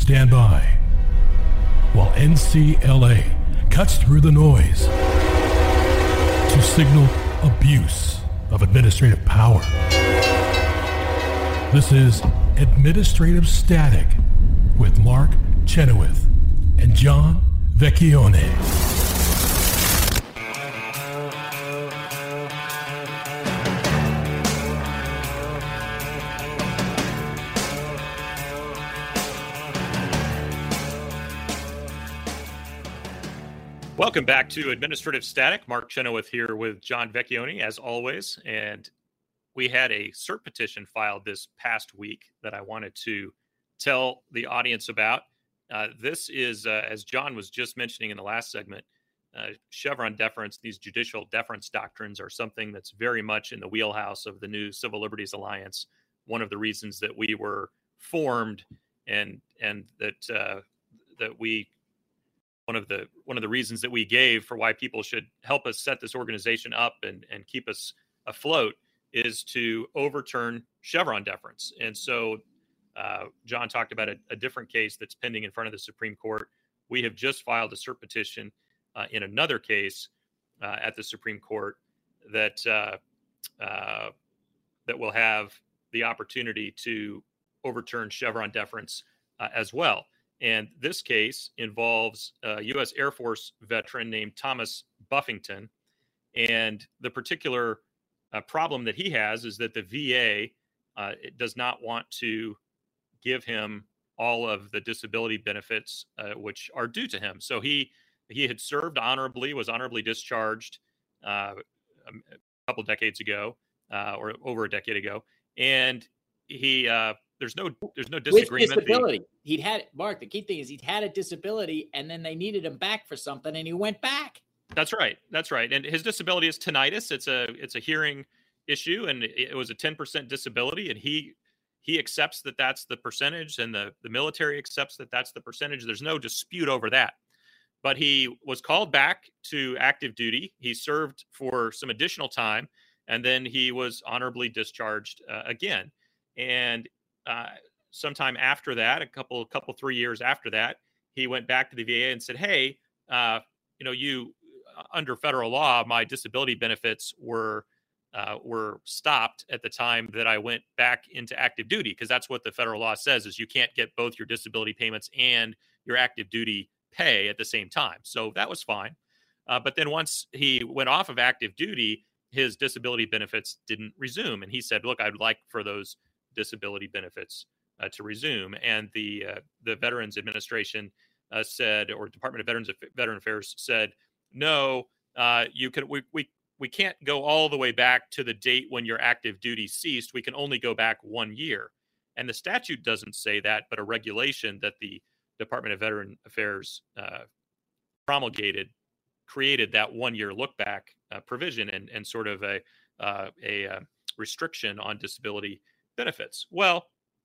stand by while NCLA cuts through the noise to signal abuse of administrative power. This is Administrative Static with Mark Chenoweth and John Vecchione. Welcome back to Administrative Static. Mark Chenoweth here with John Vecchione, as always. And we had a cert petition filed this past week that I wanted to tell the audience about. This is, as John was just mentioning in the last segment, Chevron deference, these judicial deference doctrines are something that's very much in the wheelhouse of the new Civil Liberties Alliance. One of the reasons that we were formed and that we one of the reasons that we gave for why people should help us set this organization up and keep us afloat is to overturn Chevron deference. And so John talked about a different case that's pending in front of the Supreme Court. We have just filed a cert petition in another case at the Supreme Court that will have the opportunity to overturn Chevron deference as well. And this case involves a U.S. Air Force veteran named Thomas Buffington. And the particular problem that he has is that the VA does not want to give him all of the disability benefits which are due to him. So he had served honorably, was honorably discharged a couple decades ago, or over a decade ago. And he there's no disagreement. With disability. Mark, the key thing is he'd had a disability and then they needed him back for something and he went back. That's right. And his disability is tinnitus. It's a hearing issue, and it was a 10% disability, and he accepts that that's the percentage, and the military accepts that that's the percentage. There's no dispute over that. But he was called back to active duty. He served for some additional time, and then he was honorably discharged again. And sometime after that, a couple 3 years after that, he went back to the VA and said, "Hey, you under federal law, my disability benefits were stopped at the time that I went back into active duty, because that's what the federal law says, is you can't get both your disability payments and your active duty pay at the same time." So that was fine. But then once he went off of active duty, his disability benefits didn't resume. And he said, "Look, I'd like for those disability benefits to resume." And the Veterans Administration said, or Department of Veteran Affairs said, "No, we can't go all the way back to the date when your active duty ceased. We can only go back 1 year." And the statute doesn't say that, but a regulation that the Department of Veteran Affairs promulgated created that 1 year look back provision and sort of a restriction on disability benefits. Well,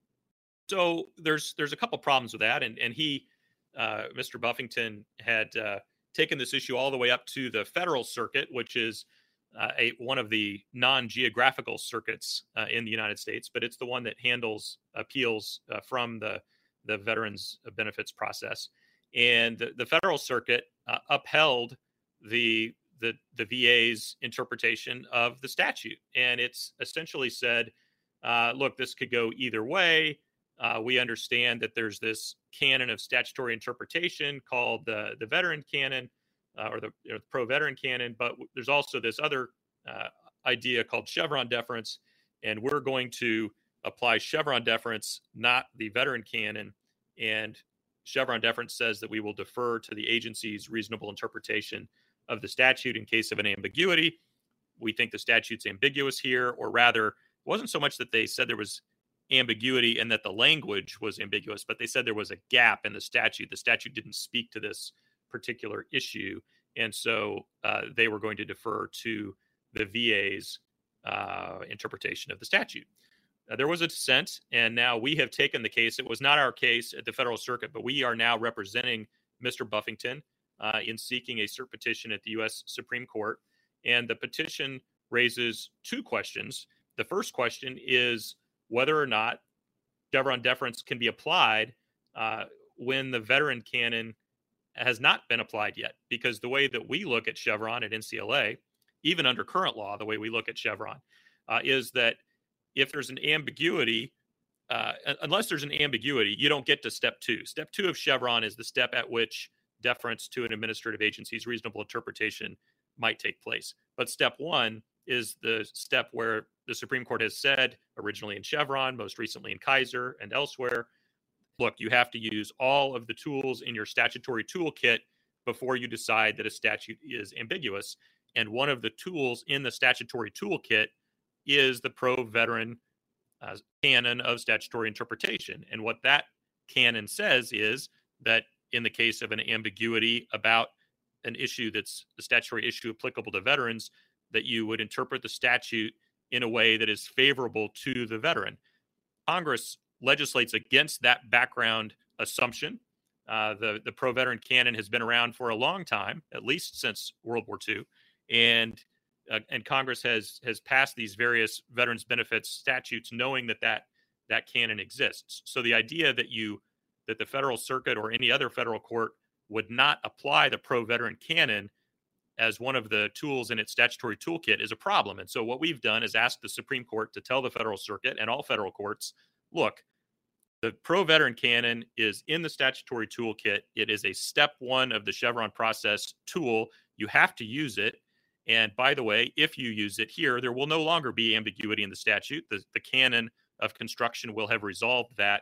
so there's a couple problems with that, and he, Mr. Buffington, had taken this issue all the way up to the federal circuit, which is one of the non-geographical circuits in the United States, but it's the one that handles appeals from the veterans benefits process. And the federal circuit upheld the VA's interpretation of the statute, and it's essentially said, look, this could go either way. We understand that there's this canon of statutory interpretation called the veteran canon, or the pro-veteran canon, but there's also this other idea called Chevron deference, and we're going to apply Chevron deference, not the veteran canon. And Chevron deference says that we will defer to the agency's reasonable interpretation of the statute in case of an ambiguity. We think the statute's ambiguous here, or rather, it wasn't so much that they said there was ambiguity and that the language was ambiguous, but they said there was a gap in the statute. The statute didn't speak to this particular issue, and so they were going to defer to the VA's interpretation of the statute. There was a dissent, and now we have taken the case. It was not our case at the federal circuit, but we are now representing Mr. Buffington in seeking a cert petition at the U.S. Supreme Court. And the petition raises two questions. The first question is whether or not Chevron deference can be applied when the veteran canon has not been applied yet, because the way that we look at Chevron at NCLA, even under current law, the way we look at Chevron is that if there's an ambiguity, unless there's an ambiguity, you don't get to step two. Step two of Chevron is the step at which deference to an administrative agency's reasonable interpretation might take place. But step one is the step where the Supreme Court has said, originally in Chevron, most recently in Kaiser and elsewhere, look, you have to use all of the tools in your statutory toolkit before you decide that a statute is ambiguous. And one of the tools in the statutory toolkit is the pro-veteran canon of statutory interpretation. And what that canon says is that in the case of an ambiguity about an issue that's the statutory issue applicable to veterans, that you would interpret the statute in a way that is favorable to the veteran. Congress legislates against that background assumption. The pro-veteran canon has been around for a long time, at least since World War II, and Congress has passed these various veterans benefits statutes, knowing that canon exists. So the idea that the Federal Circuit or any other federal court would not apply the pro-veteran canon as one of the tools in its statutory toolkit is a problem. And so what we've done is asked the Supreme Court to tell the Federal Circuit and all federal courts, look, the pro-veteran canon is in the statutory toolkit. It is a step one of the Chevron process tool. You have to use it. And by the way, if you use it here, there will no longer be ambiguity in the statute. The canon of construction will have resolved that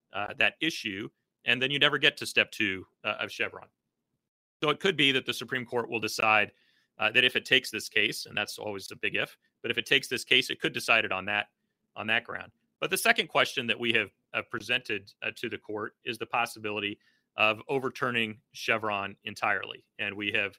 issue. And then you never get to step two of Chevron. So it could be that the Supreme Court will decide that if it takes this case, and that's always a big if, but if it takes this case, it could decide it on that ground. But the second question that we have presented to the court is the possibility of overturning Chevron entirely. And we have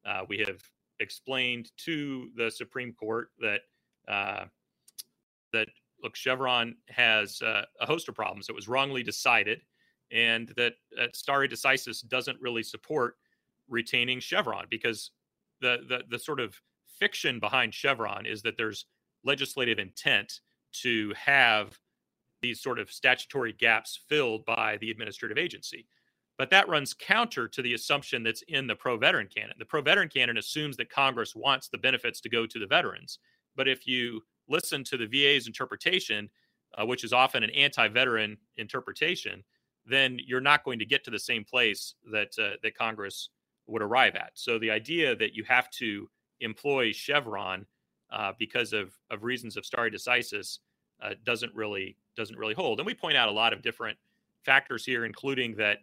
explained to the Supreme Court that look, Chevron has a host of problems. It was wrongly decided, and that stare decisis doesn't really support retaining Chevron, because the sort of fiction behind Chevron is that there's legislative intent to have these sort of statutory gaps filled by the administrative agency. But that runs counter to the assumption that's in the pro-veteran canon. The pro-veteran canon assumes that Congress wants the benefits to go to the veterans. But if you listen to the VA's interpretation, which is often an anti-veteran interpretation, then you're not going to get to the same place that Congress would arrive at. So the idea that you have to employ Chevron because of reasons of stare decisis doesn't really hold. And we point out a lot of different factors here, including that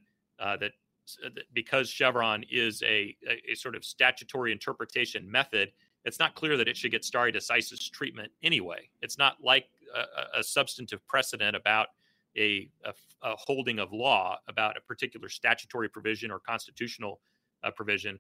because Chevron is a sort of statutory interpretation method, it's not clear that it should get stare decisis treatment anyway. It's not like a substantive precedent about a holding of law about a particular statutory provision or constitutional provision.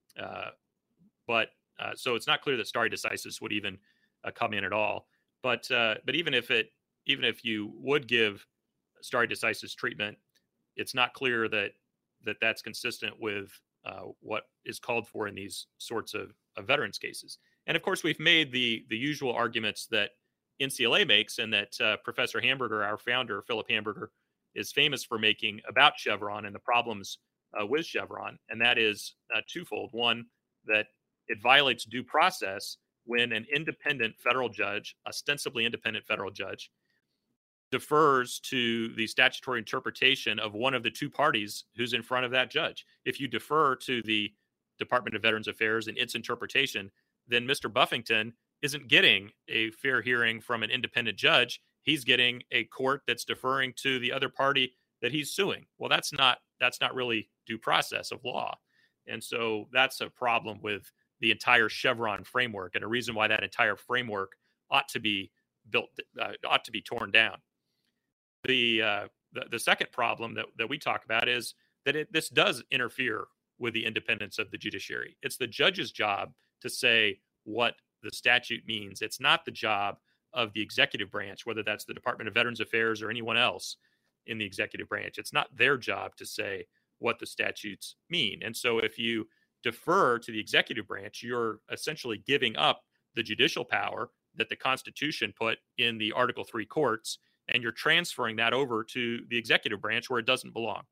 So it's not clear that stare decisis would even come in at all. But even if you would give stare decisis treatment, it's not clear that that's consistent with what is called for in these sorts of veterans cases. And of course, we've made the usual arguments that NCLA makes, and that Professor Hamburger, our founder, Philip Hamburger, is famous for making about Chevron and the problems with Chevron. And that is twofold. One, that it violates due process when an independent federal judge, ostensibly independent federal judge, defers to the statutory interpretation of one of the two parties who's in front of that judge. If you defer to the Department of Veterans Affairs and its interpretation, then Mr. Buffington isn't getting a fair hearing from an independent judge. He's getting a court that's deferring to the other party that he's suing. Well, that's not really due process of law. And so that's a problem with the entire Chevron framework, and a reason why that entire framework ought to be torn down. The second problem that we talk about is that this does interfere with the independence of the judiciary. It's the judge's job to say what the statute means. It's not the job of the executive branch, whether that's the Department of Veterans Affairs or anyone else in the executive branch. It's not their job to say what the statutes mean. And so if you defer to the executive branch, you're essentially giving up the judicial power that the Constitution put in the Article 3 courts, and you're transferring that over to the executive branch where it doesn't belong.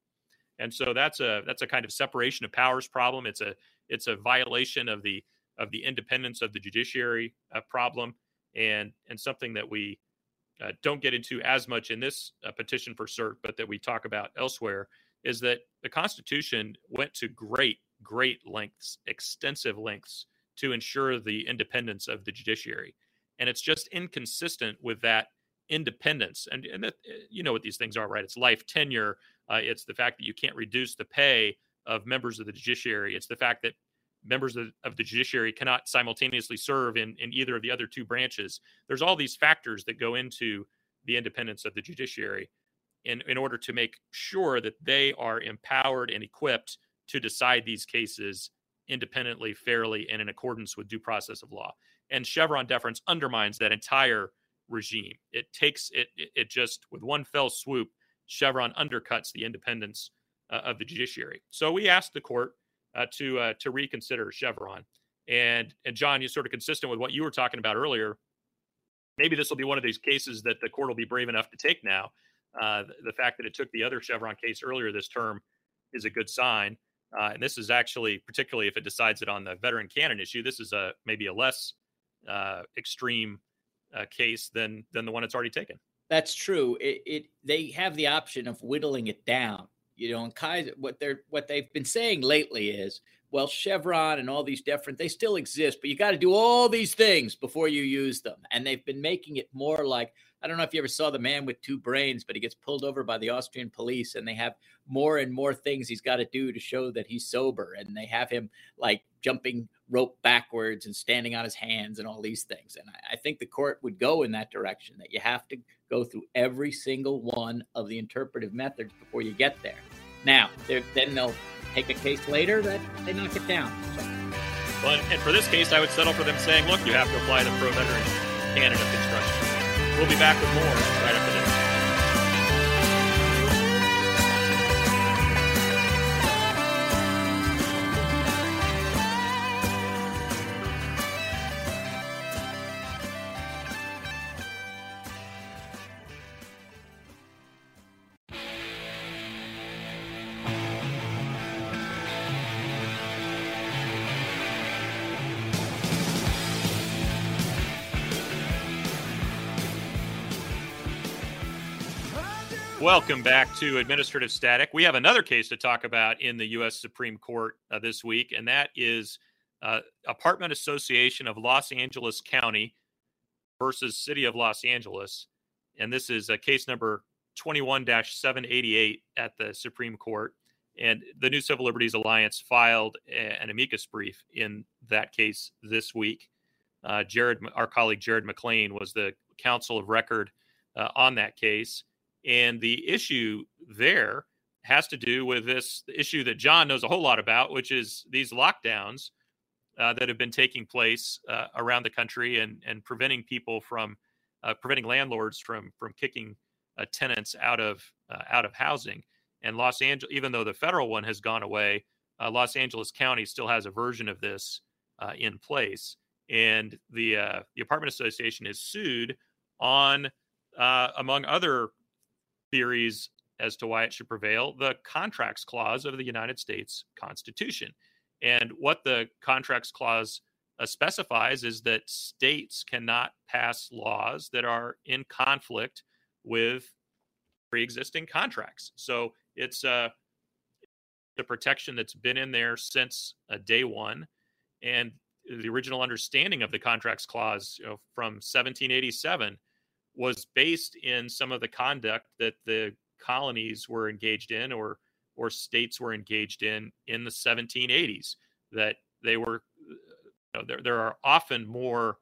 And so that's a kind of separation of powers problem. It's a violation of the independence of the judiciary problem, and something that we don't get into as much in this petition for cert, but that we talk about elsewhere, is that the Constitution went to great lengths, extensive lengths, to ensure the independence of the judiciary. And it's just inconsistent with that independence. And that, you know what these things are, right? It's life tenure. It's the fact that you can't reduce the pay of members of the judiciary. It's the fact that members of the judiciary cannot simultaneously serve in either of the other two branches. There's all these factors that go into the independence of the judiciary in order to make sure that they are empowered and equipped to decide these cases independently, fairly, and in accordance with due process of law. And Chevron deference undermines that entire regime. It takes it just with one fell swoop. Chevron undercuts the independence of the judiciary. So we asked the court to reconsider Chevron. And John, you're sort of consistent with what you were talking about earlier. Maybe this will be one of these cases that the court will be brave enough to take now. The fact that it took the other Chevron case earlier this term is a good sign. And this is actually, particularly if it decides it on the veteran canon issue, this is maybe a less extreme case than the one it's already taken. That's true. They have the option of whittling it down. You know, and Kaiser, what they've been saying lately is, well, Chevron and all these different, they still exist, but you got to do all these things before you use them. And they've been making it more like, I don't know if you ever saw The Man with Two Brains, but he gets pulled over by the Austrian police and they have more and more things he's got to do to show that he's sober. And they have him like jumping rope backwards and standing on his hands and all these things. And I think the court would go in that direction, that you have to go through every single one of the interpretive methods before you get there. Now, then they'll take a case later that they knock it down. So. Well, and for this case, I would settle for them saying, look, you have to apply the pro-veteran canon of construction. We'll be back with more right after this. Welcome back to Administrative Static. We have another case to talk about in the U.S. Supreme Court this week, and that is Apartment Association of Los Angeles County versus City of Los Angeles. And this is case number 21-788 at the Supreme Court. And the New Civil Liberties Alliance filed an amicus brief in that case this week. Our colleague Jared McClain was the counsel of record on that case. And the issue there has to do with this issue that John knows a whole lot about, which is these lockdowns that have been taking place around the country and preventing people from preventing landlords from kicking tenants out of housing. And Los Angeles, even though the federal one has gone away, Los Angeles County still has a version of this in place. And the Apartment Association is sued on, among other theories as to why it should prevail, the Contracts Clause of the United States Constitution. And what the Contracts Clause specifies is that states cannot pass laws that are in conflict with pre-existing contracts. So it's the protection that's been in there since day one. And the original understanding of the Contracts Clause, from 1787 was based in some of the conduct that the colonies were engaged in or states were engaged in the 1780s, that they were, there are often more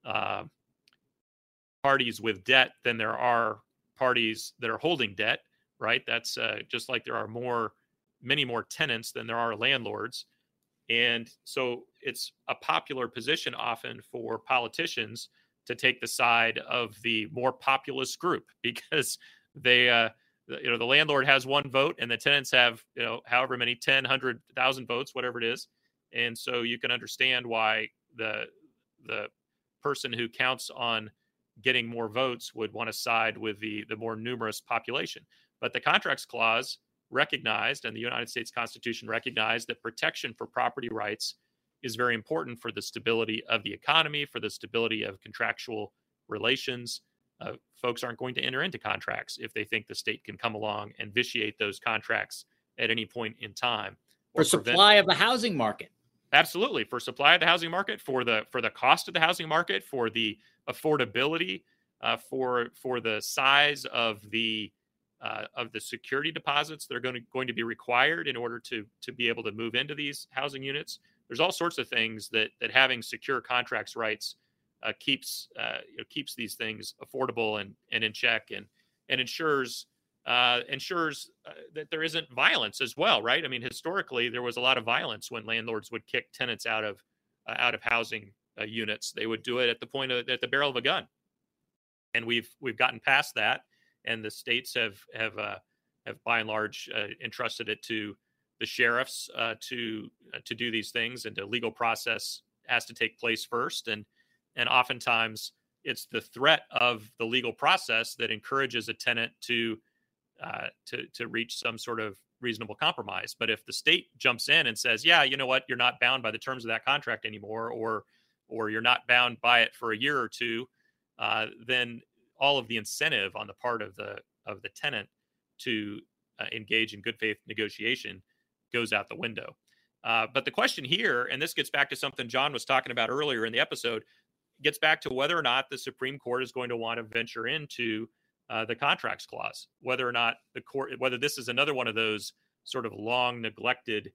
parties with debt than there are parties that are holding debt, right? That's just like there are many more tenants than there are landlords. And so it's a popular position often for politicians to take the side of the more populous group, because they, the landlord has one vote and the tenants have, however many, 10, 100,000 votes, whatever it is. And so you can understand why the person who counts on getting more votes would want to side with the more numerous population. But the Contracts Clause recognized, and the United States Constitution recognized, that protection for property rights is very important for the stability of the economy, for the stability of contractual relations. Folks aren't going to enter into contracts if they think the state can come along and vitiate those contracts at any point in time. For supply of the housing market. Absolutely. For supply of the housing market, for the cost of the housing market, for the affordability, for the size of the security deposits that are going to be required in order to be able to move into these housing units. There's all sorts of things that having secure contracts rights keeps these things affordable and in check, and ensures that there isn't violence as well, right? I mean, historically, there was a lot of violence when landlords would kick tenants out of housing units. They would do it at the barrel of a gun, and we've gotten past that, and the states have by and large entrusted it to the sheriffs to do these things, and the legal process has to take place first, and oftentimes it's the threat of the legal process that encourages a tenant to reach some sort of reasonable compromise. But if the state jumps in and says, yeah, you know what, you're not bound by the terms of that contract anymore, or you're not bound by it for a year or two, then all of the incentive on the part of the tenant to engage in good faith negotiation goes out the window. But the question here, and this gets back to something John was talking about earlier in the episode, gets back to whether or not the Supreme Court is going to want to venture into the contracts clause, whether or not whether this is another one of those sort of long neglected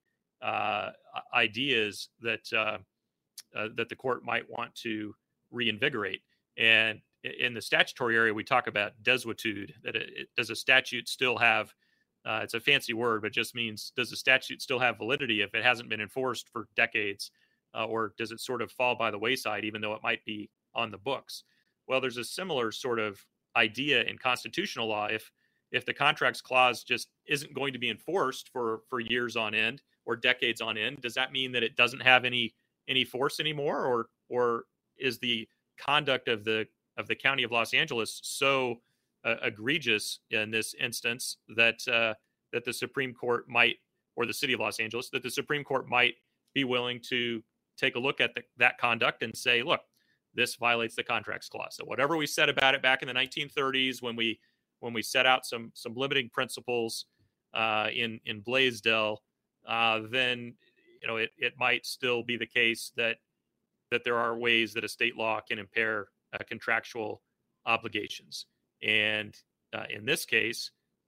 ideas that the court might want to reinvigorate. And in the statutory area, we talk about desuetude, that does a statute still have, it's a fancy word, but just means, does the statute still have validity if it hasn't been enforced for decades, or does it sort of fall by the wayside, even though it might be on the books? Well, there's a similar sort of idea in constitutional law. If the contracts clause just isn't going to be enforced for years on end or decades on end, does that mean that it doesn't have any force anymore, or is the conduct of the County of Los Angeles so egregious in this instance that the Supreme Court might, or the City of Los Angeles, that the Supreme Court might be willing to take a look at that conduct and say, look, this violates the contracts clause. So whatever we said about it back in the 1930s, when we set out some limiting principles in Blaisdell, then it might still be the case that there are ways that a state law can impair contractual obligations. And in this case,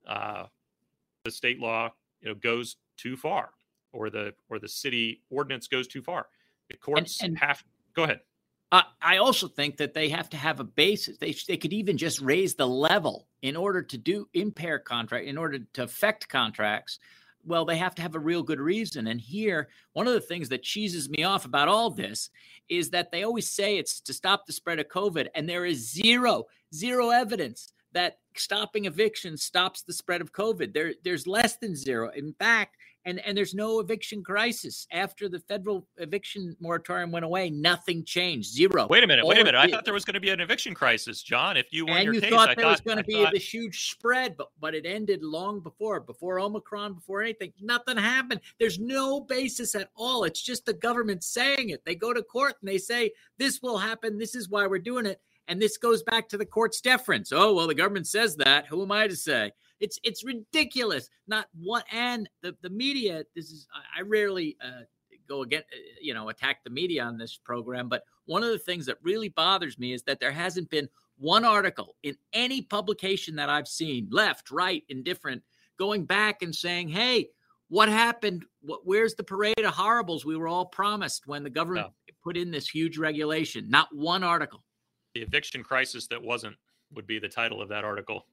the state law goes too far, or the city ordinance goes too far. The courts go ahead. I also think that they have to have a basis. They could even just raise the level in order to impair contract, in order to affect contracts. Well, they have to have a real good reason. And here, one of the things that cheeses me off about all this is that they always say it's to stop the spread of COVID. And there is zero evidence that stopping eviction stops the spread of COVID. There's less than zero. In fact, and there's no eviction crisis. After the federal eviction moratorium went away, nothing changed. Zero. Wait a minute. I thought there was going to be an eviction crisis, John. If you won your case, thought there was going to be this huge spread, but it ended long before Omicron, before anything. Nothing happened. There's no basis at all. It's just the government saying it. They go to court and they say, this will happen. This is why we're doing it. And this goes back to the court's deference. Oh, well, the government says that. Who am I to say? It's ridiculous. Not what, and the media. I rarely go against, attack the media on this program. But one of the things that really bothers me is that there hasn't been one article in any publication that I've seen, left, right, indifferent, going back and saying, hey, what happened? Where's the parade of horribles we were all promised when the government put in this huge regulation? Not one article. The eviction crisis that wasn't would be the title of that article.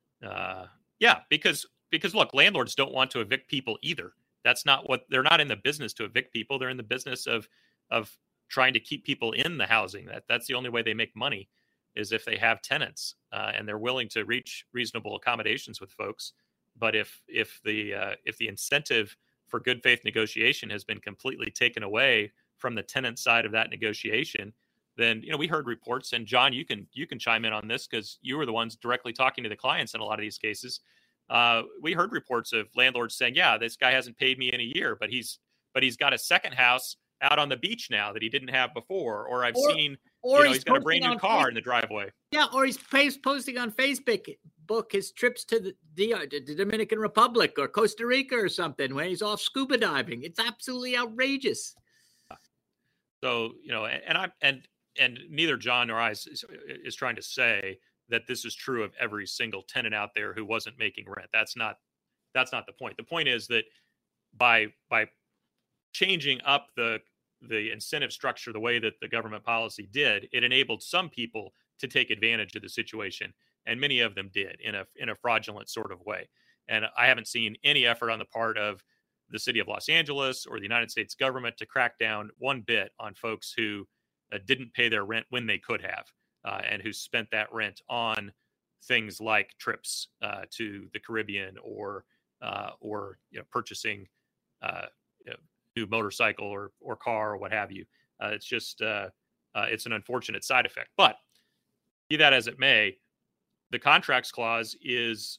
Yeah, because look, landlords don't want to evict people either. That's not what they're not in the business to evict people. They're in the business of trying to keep people in the housing. That's the only way they make money, is if they have tenants and they're willing to reach reasonable accommodations with folks. But if the incentive for good faith negotiation has been completely taken away from the tenant side of that negotiation, then we heard reports, and John, you can chime in on this because you were the ones directly talking to the clients in a lot of these cases. We heard reports of landlords saying, yeah, this guy hasn't paid me in a year, but he's got a second house out on the beach now that he didn't have before. Or seen, he's got a brand new car in the driveway. Yeah, or he's posting on Facebook his trips to the Dominican Republic or Costa Rica or something when he's off scuba diving. It's absolutely outrageous. So, and neither John nor I is trying to say that this is true of every single tenant out there who wasn't making rent. That's not the point. The point is that by changing up the incentive structure the way that the government policy did, it enabled some people to take advantage of the situation, and many of them did in a fraudulent sort of way. And I haven't seen any effort on the part of the city of Los Angeles or the United States government to crack down one bit on folks who didn't pay their rent when they could have, and who spent that rent on things like trips to the Caribbean or purchasing new motorcycle or car or what have you. It's just it's an unfortunate side effect. But be that as it may, the contracts clause is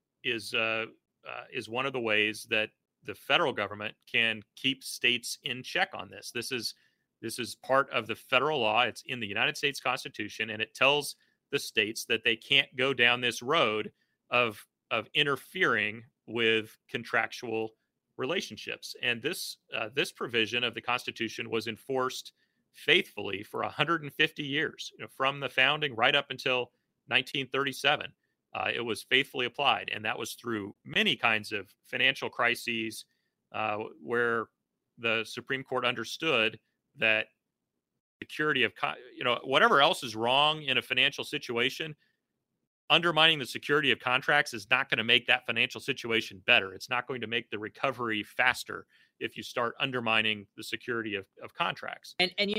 one of the ways that the federal government can keep states in check on this. This is part of the federal law. It's in the United States Constitution, and it tells the states that they can't go down this road of interfering with contractual relationships. And this provision of the Constitution was enforced faithfully for 150 years, from the founding right up until 1937. It was faithfully applied, and that was through many kinds of financial crises where the Supreme Court understood that security of, whatever else is wrong in a financial situation, undermining the security of contracts is not going to make that financial situation better. It's not going to make the recovery faster if you start undermining the security of contracts.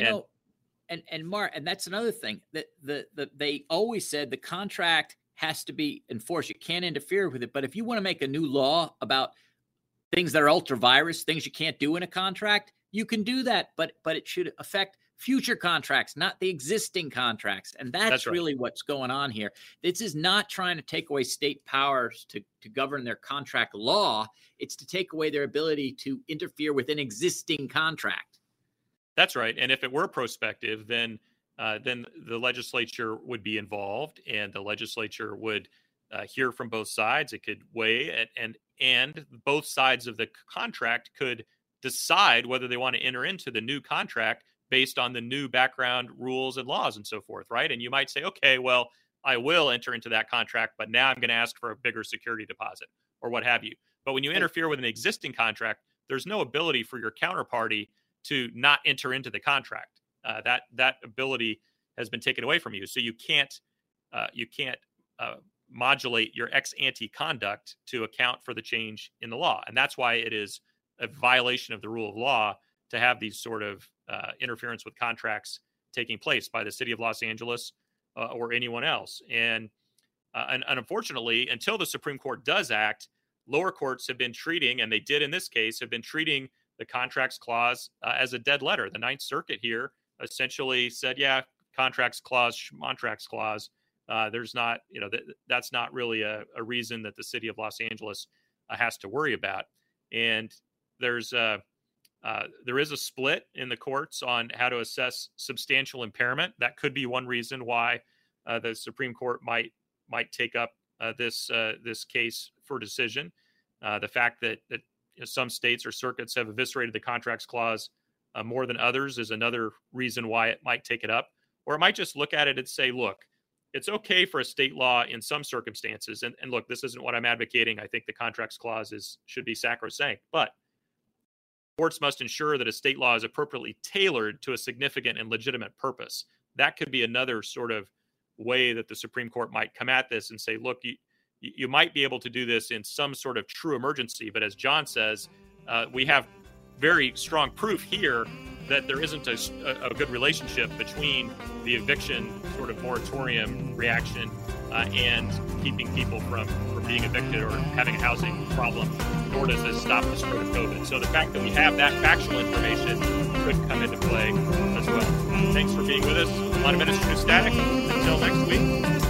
And Mark, and that's another thing that they always said the contract has to be enforced. You can't interfere with it. But if you want to make a new law about things that are ultra virus, things you can't do in a contract, you can do that. But it should affect future contracts, not the existing contracts. And that's right. Really what's going on here. This is not trying to take away state powers to govern their contract law. It's to take away their ability to interfere with an existing contract. That's right. And if it were prospective, then the legislature would be involved, and the legislature would hear from both sides. It could weigh it, and both sides of the contract could decide whether they want to enter into the new contract based on the new background rules and laws and so forth, right? And you might say, okay, well, I will enter into that contract, but now I'm going to ask for a bigger security deposit or what have you. But when you interfere with an existing contract, there's no ability for your counterparty to not enter into the contract. That ability has been taken away from you. So you can't modulate your ex ante conduct to account for the change in the law. And that's why it is a violation of the rule of law to have these sort of interference with contracts taking place by the city of Los Angeles or anyone else. And unfortunately, until the Supreme Court does act, lower courts have been treating, and they did in this case, have been treating the contracts clause as a dead letter. The Ninth Circuit here essentially said, yeah, contracts clause, schmontracts clause. There's not, that's not really a reason that the city of Los Angeles has to worry about. And there is a split in the courts on how to assess substantial impairment. That could be one reason why the Supreme Court might take up this case for decision. The fact that some states or circuits have eviscerated the contracts clause more than others is another reason why it might take it up. Or it might just look at it and say, look, it's okay for a state law in some circumstances. And look, this isn't what I'm advocating. I think the contracts clause should be sacrosanct. But courts must ensure that a state law is appropriately tailored to a significant and legitimate purpose. That could be another sort of way that the Supreme Court might come at this and say, look, you might be able to do this in some sort of true emergency. But as John says, we have very strong proof here that there isn't a good relationship between the eviction sort of moratorium reaction and keeping people from being evicted or having a housing problem, nor does this stop the spread of COVID. So the fact that we have that factual information could come into play as well. Thanks for being with us on Administrative Static. Until next week.